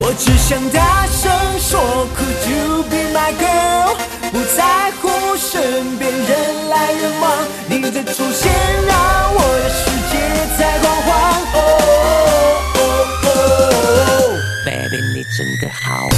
我只想大声说 Could you be my girl， 不在乎身边人来人往，你的出现让我的世界在狂欢。Baby， 你真的好。